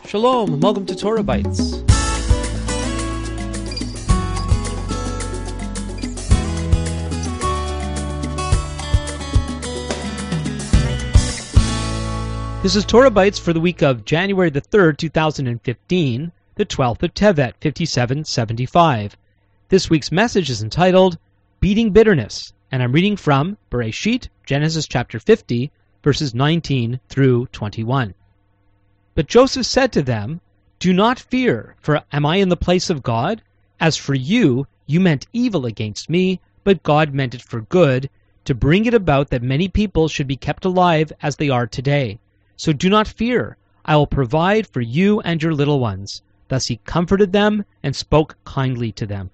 Shalom, and welcome to Torah Bites. This is Torah Bites for the week of January the 3rd, 2015, the 12th of Tevet, 5775. This week's message is entitled, Beating Bitterness, and I'm reading from Bereshit, Genesis chapter 50, verses 19 through 21. But Joseph said to them, Do not fear, for am I in the place of God? As for you, you meant evil against me, but God meant it for good, to bring it about that many people should be kept alive as they are today. So do not fear, I will provide for you and your little ones. Thus he comforted them and spoke kindly to them.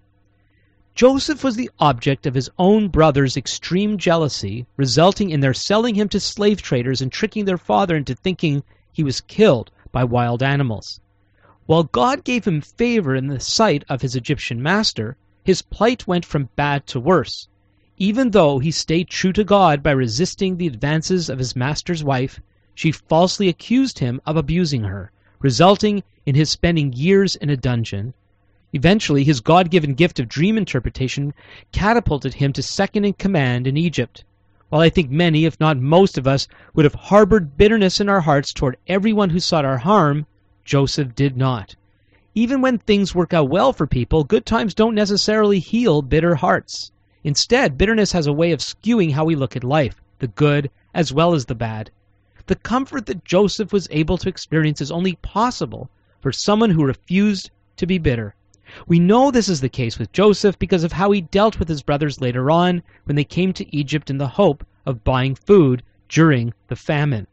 Joseph was the object of his own brothers' extreme jealousy, resulting in their selling him to slave traders and tricking their father into thinking he was killed by wild animals. While God gave him favor in the sight of his Egyptian master, his plight went from bad to worse. Even though he stayed true to God by resisting the advances of his master's wife, she falsely accused him of abusing her, resulting in his spending years in a dungeon. Eventually, his God-given gift of dream interpretation catapulted him to second in command in Egypt. While I think many, if not most of us, would have harbored bitterness in our hearts toward everyone who sought our harm, Joseph did not. Even when things work out well for people, good times don't necessarily heal bitter hearts. Instead, bitterness has a way of skewing how we look at life, the good as well as the bad. The comfort that Joseph was able to experience is only possible for someone who refused to be bitter. We know this is the case with Joseph because of how he dealt with his brothers later on when they came to Egypt in the hope of buying food during the famine.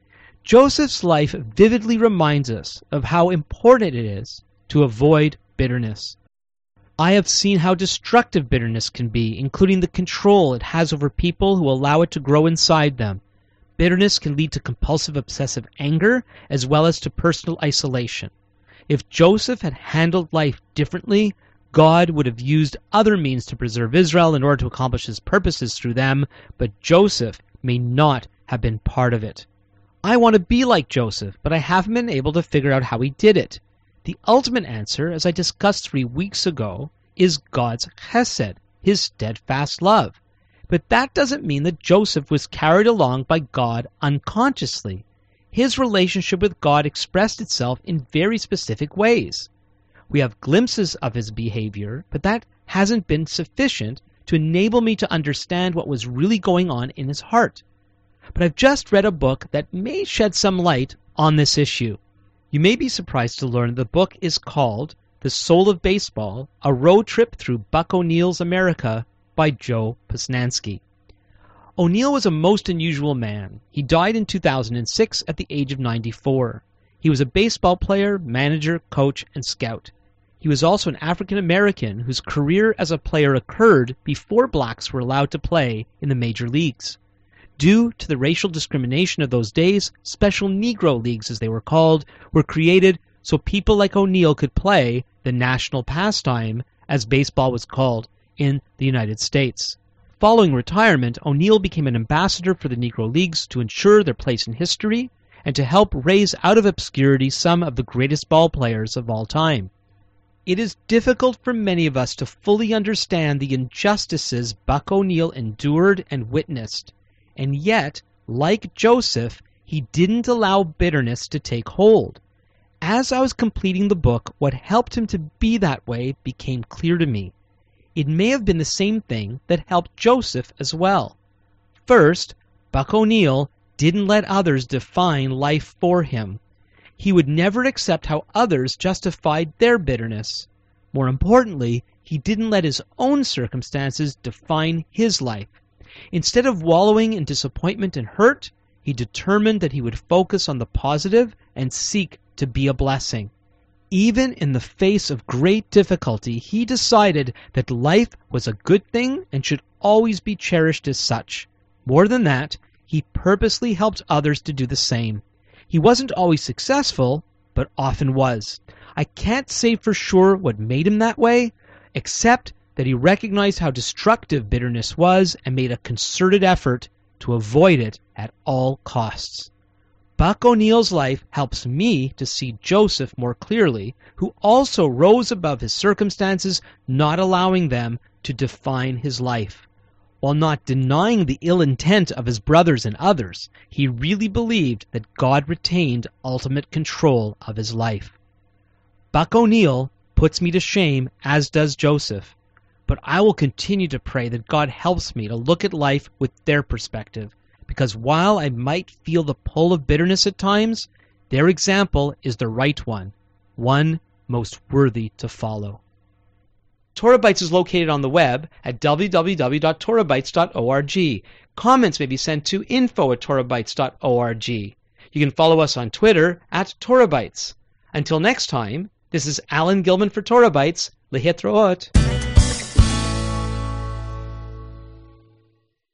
Joseph's life vividly reminds us of how important it is to avoid bitterness. I have seen how destructive bitterness can be, including the control it has over people who allow it to grow inside them. Bitterness can lead to compulsive obsessive anger as well as to personal isolation. If Joseph had handled life differently, God would have used other means to preserve Israel in order to accomplish his purposes through them, but Joseph may not have been part of it. I want to be like Joseph, but I haven't been able to figure out how he did it. The ultimate answer, as I discussed 3 weeks ago, is God's chesed, his steadfast love. But that doesn't mean that Joseph was carried along by God unconsciously. His relationship with God expressed itself in very specific ways. We have glimpses of his behavior, but that hasn't been sufficient to enable me to understand what was really going on in his heart. But I've just read a book that may shed some light on this issue. You may be surprised to learn the book is called The Soul of Baseball, A Road Trip Through Buck O'Neill's America by Joe Posnanski. O'Neill was a most unusual man. He died in 2006 at the age of 94. He was a baseball player, manager, coach, and scout. He was also an African American whose career as a player occurred before blacks were allowed to play in the major leagues. Due to the racial discrimination of those days, special Negro leagues, as they were called, were created so people like O'Neill could play the national pastime, as baseball was called, in the United States. Following retirement, O'Neill became an ambassador for the Negro Leagues to ensure their place in history and to help raise out of obscurity some of the greatest ball players of all time. It is difficult for many of us to fully understand the injustices Buck O'Neill endured and witnessed, and yet, like Joseph, he didn't allow bitterness to take hold. As I was completing the book, what helped him to be that way became clear to me. It may have been the same thing that helped Joseph as well. First, Buck O'Neill didn't let others define life for him. He would never accept how others justified their bitterness. More importantly, he didn't let his own circumstances define his life. Instead of wallowing in disappointment and hurt, he determined that he would focus on the positive and seek to be a blessing. Even in the face of great difficulty, he decided that life was a good thing and should always be cherished as such. More than that, he purposely helped others to do the same. He wasn't always successful, but often was. I can't say for sure what made him that way, except that he recognized how destructive bitterness was and made a concerted effort to avoid it at all costs. Buck O'Neill's life helps me to see Joseph more clearly, who also rose above his circumstances, not allowing them to define his life. While not denying the ill intent of his brothers and others, he really believed that God retained ultimate control of his life. Buck O'Neill puts me to shame, as does Joseph, but I will continue to pray that God helps me to look at life with their perspective, because while I might feel the pull of bitterness at times, their example is the right one most worthy to follow. Torah Bites is located on the web at www.torahbites.org. Comments may be sent to info@torahbites.org. You can follow us on Twitter @TorahBites. Until next time, this is Alan Gilman for Torah Bites. Lehitraot.